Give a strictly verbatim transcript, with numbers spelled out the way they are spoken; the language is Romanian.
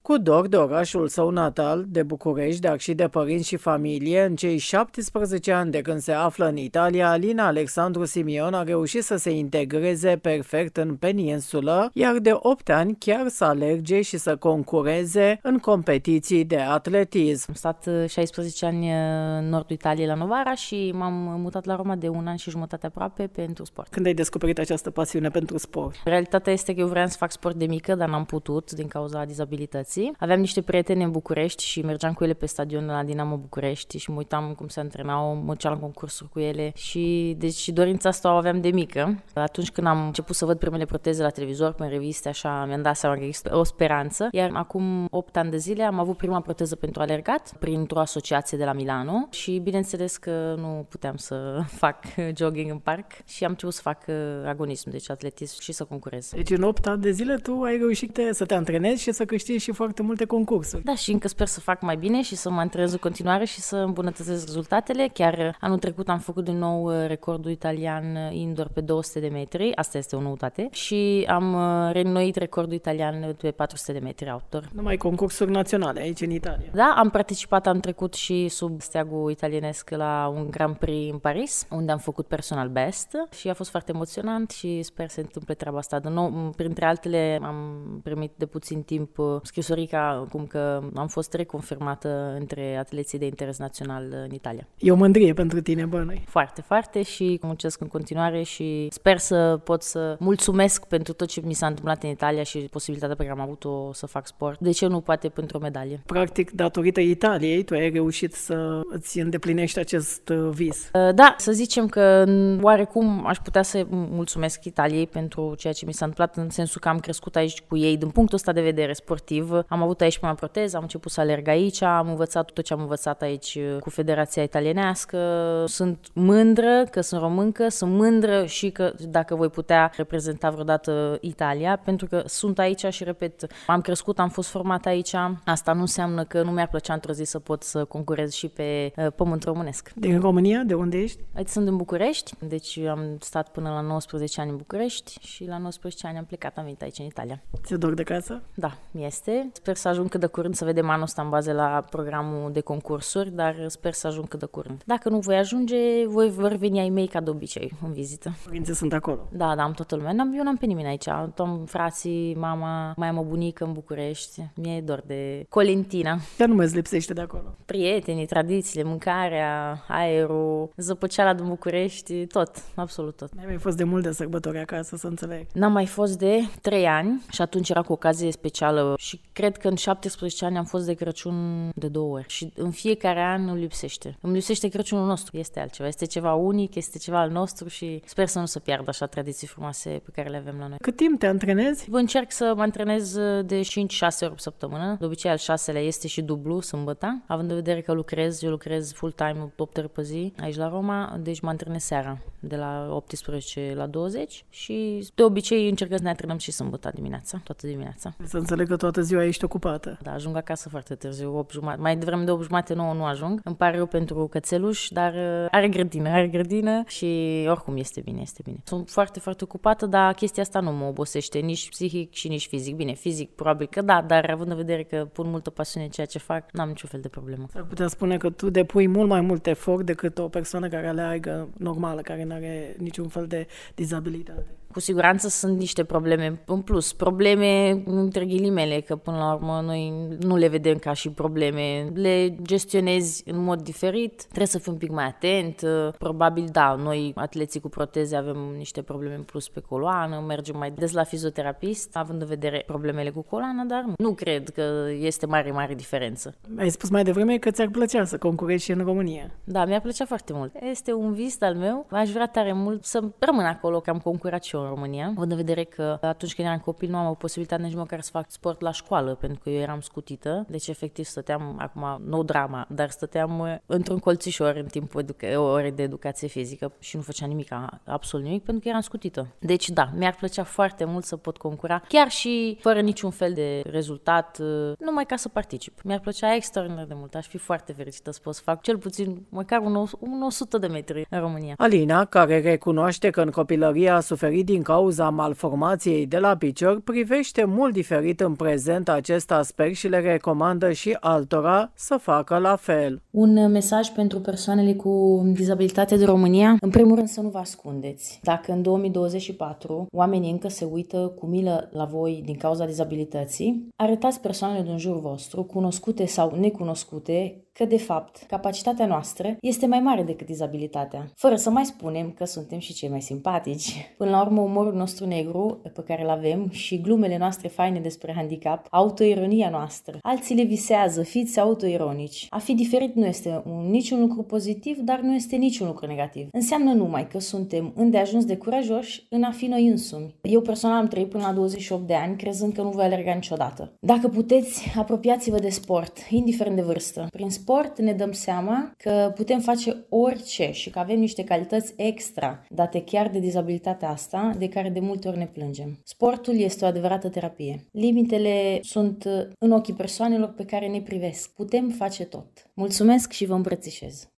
Cu dor de orașul său natal, de București, dar și de părinți și familie, în cei șaptesprezece ani de când se află în Italia, Alina Alexandru Simion a reușit să se integreze perfect în peninsulă, iar de opt ani chiar să alerge și să concureze în competiții de atletism. Am stat șaisprezece ani în nordul Italiei la Novara și m-am mutat la Roma de un an și jumătate aproape pentru sport. Când ai descoperit această pasiune pentru sport? Realitatea este că eu vreau să fac sport de mică, dar n-am putut din cauza dizabilității. Aveam niște prieteni în București și mergeam cu ele pe stadionul la Dinamo București și mă uitam cum se antrenau, mă duceam la concursuri cu ele și deci dorința asta o aveam de mică. Atunci când am început să văd primele proteze la televizor, pe reviste, așa, mi-am dat seama că există o speranță. Iar acum opt ani de zile am avut prima proteză pentru alergat printr-o asociație de la Milano și bineînțeles că nu puteam să fac jogging în parc și am început să fac agonism, deci atletism și să concurez. Deci în opt ani de zile tu ai reușit să te antrenezi și să câștigi și foarte multe concursuri. Da, și încă sper să fac mai bine și să mă antrenez în continuare și să îmbunătățesc rezultatele. Chiar anul trecut am făcut din nou recordul italian indoor pe două sute de metri, asta este o noutate, și am reînnoit recordul italian pe patru sute de metri outdoor. Numai concursuri naționale aici în Italia. Da, am participat anul trecut și sub steagul italienesc la un Grand Prix în Paris, unde am făcut personal best și a fost foarte emoționant și sper să se întâmple treaba asta de nou. Printre altele am primit de puțin timp scrisorica cum că am fost reconfirmată între atleții de interes național în Italia. E o mândrie pentru tine, bănăi. Foarte, foarte și muncesc în continuare și sper să pot să mulțumesc pentru tot ce mi s-a întâmplat în Italia și posibilitatea pe care am avut-o să fac sport. De ce nu poate pentru o medalie? Practic, datorită Italiei, tu ai reușit să îți îndeplinești acest vis. Da, să zicem că oarecum aș putea să mulțumesc Italiei pentru ceea ce mi s-a întâmplat, în sensul că am crescut aici cu ei din punctul ăsta de vedere sportiv. Am avut aici prima proteză, am început să alerg aici, am învățat tot ce am învățat aici cu Federația Italienească. Sunt mândră că sunt româncă, sunt mândră și că dacă voi putea reprezenta vreodată Italia, pentru că sunt aici și, repet, am crescut, am fost format aici. Asta nu înseamnă că nu mi-ar plăcea într-o zi să pot să concurez și pe pământ românesc. Din România? De unde ești? Aici sunt din București, deci am stat până la nouăsprezece ani în București și la nouăsprezece ani am plecat, am venit aici în Italia. Ți-e dor de casă? Da, este. Sper să ajung cât de curând, să vedem anul ăsta în bază la programul de concursuri, dar sper să ajung cât de curând. Dacă nu voi ajunge, voi vor veni ai mei ca de obicei în vizită. Părinții sunt acolo? Da, da, am toată lumea. N-am, eu n-am pe nimeni aici. Am frații, mama, mai am o bunică în București. Mi-e dor de Colentina. Ce anume îți lipsește de acolo? Prietenii, tradițiile, mâncarea, aerul, zăpăceala din București, tot, absolut tot. N-ai mai fost de mult de sărbători acasă, să înțeleg? N-am mai fost de trei ani și atunci era cu ocazie specială și cred că în șaptesprezece ani am fost de Crăciun de două ori și în fiecare an îmi lipsește. Îmi lipsește Crăciunul nostru, este altceva, este ceva unic, este ceva al nostru și sper să nu se piardă așa tradiții frumoase pe care le avem la noi. Cât timp te antrenezi? Vă încerc să mă antrenez de cinci șase ori pe săptămână, de obicei al șaselea este și dublu, sâmbătă, având în vedere că lucrez, eu lucrez full-time opt ori pe zi aici la Roma, deci mă antrenez seara de la optsprezece la douăzeci și de obicei încercăm să ne antrenăm și sâmbătă dimineața, toată dimineața. Să înțeleg că toată ziua ești ocupată. Da, ajung acasă foarte târziu, opt jumate. Mai devreme de opt jumate, nouă nu ajung. Îmi pare rău pentru cățeluș, dar are grădină, are grădină și oricum este bine, este bine. Sunt foarte, foarte ocupată, dar chestia asta nu mă obosește, nici psihic și nici fizic. Bine, fizic probabil că da, dar având în vedere că pun multă pasiune în ceea ce fac, n-am niciun fel de problemă. S-ar putea spune că tu depui mult mai mult efort decât o persoană care aleargă normală, care nu are niciun fel de dizabilitate. Cu siguranță sunt niște probleme în plus, probleme între ghilimele, că până la urmă noi nu le vedem ca și probleme, le gestionezi în mod diferit, trebuie să fii un pic mai atent, probabil da, noi atleții cu proteze avem niște probleme în plus pe coloană, mergem mai des la fizioterapist, având în vedere problemele cu coloana, dar nu cred că este mare, mare diferență. Ai spus mai devreme că ți-ar plăcea să concurezi și în România. Da, mi-ar plăcea foarte mult. Este un vis al meu, aș vrea tare mult să rămân acolo, că am concurat și eu în România, având în vedere că atunci când eram copil nu am o posibilitate nici măcar să fac sport la școală, pentru că eu eram scutită, deci efectiv stăteam, acum nu drama, dar stăteam într-un colțișor în timpul educa- ore de educație fizică și nu făceam nimic, absolut nimic, pentru că eram scutită. Deci da, mi-ar plăcea foarte mult să pot concura, chiar și fără niciun fel de rezultat, numai ca să particip. Mi-ar plăcea extraordinar de mult, aș fi foarte fericită să pot să fac cel puțin măcar un o sută de metri în România. Alina, care recunoaște că în copilărie a suferit din cauza malformației de la picior privește mult diferit în prezent acest aspect și le recomandă și altora să facă la fel. Un mesaj pentru persoanele cu dizabilitate din România: în primul rând să nu vă ascundeți. Dacă în două mii douăzeci și patru oamenii încă se uită cu milă la voi din cauza dizabilității, arătați persoanele din jurul vostru, cunoscute sau necunoscute, că de fapt capacitatea noastră este mai mare decât dizabilitatea. Fără să mai spunem că suntem și cei mai simpatici. Până la urmă, umorul nostru negru pe care îl avem și glumele noastre faine despre handicap, autoironia noastră. Alții le visează, fiți autoironici. A fi diferit nu este un, niciun lucru pozitiv, dar nu este niciun lucru negativ. Înseamnă numai că suntem îndeajuns de curajoși în a fi noi însumi. Eu personal am trăit până la douăzeci și opt de ani crezând că nu voi alerga niciodată. Dacă puteți, apropiați-vă de sport, indiferent de vârstă. Prin sport ne dăm seama că putem face orice și că avem niște calități extra date chiar de dizabilitatea asta, de care de multe ori ne plângem. Sportul este o adevărată terapie. Limitele sunt în ochii persoanelor pe care ne privesc. Putem face tot. Mulțumesc și vă îmbrățișez!